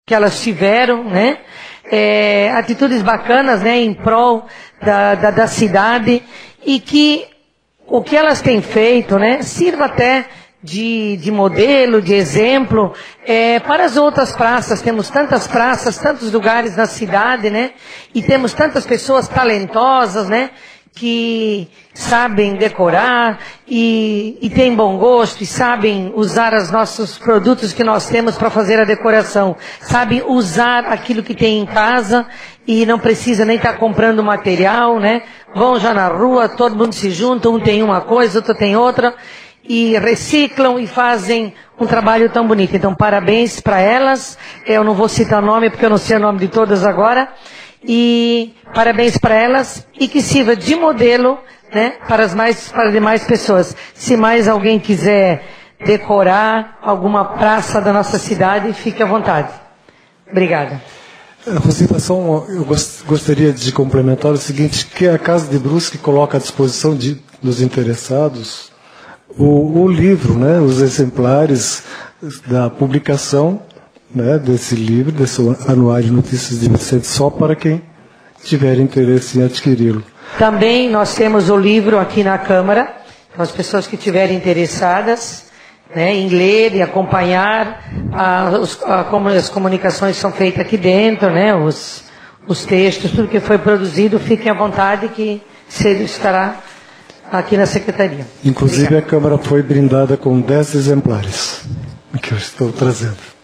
que elas tiveram, né? Atitudes bacanas, né, em prol da cidade, e que o que elas têm feito, né, sirva até de modelo, de exemplo, para as outras praças. Temos tantas praças, tantos lugares na cidade, né, e temos tantas pessoas talentosas, né, que sabem decorar e têm bom gosto e sabem usar os nossos produtos que nós temos para fazer a decoração. Sabem usar aquilo que tem em casa e não precisa nem estar comprando material, né? Vão já na rua, todo mundo se junta, um tem uma coisa, outro tem outra, e reciclam e fazem um trabalho tão bonito. Então, parabéns para elas. Eu não vou citar nome porque eu não sei o nome de todas agora. E parabéns para elas, e que sirva de modelo, né, para demais pessoas. Se mais alguém quiser decorar alguma praça da nossa cidade, fique à vontade. Obrigada. Rosita, eu gostaria de complementar o seguinte, que a Casa de Brusque coloca à disposição dos interessados o livro, né, os exemplares da publicação, né, desse livro, desse Anuário de Notícias de Vicente, só para quem tiver interesse em adquiri-lo. Também nós temos o livro aqui na Câmara, para as pessoas que estiverem interessadas, né, em ler e acompanhar como as comunicações são feitas aqui dentro, né, os textos, tudo que foi produzido, fiquem à vontade que estará aqui na Secretaria. Inclusive, obrigado. A Câmara foi brindada com 10 exemplares, que eu estou trazendo.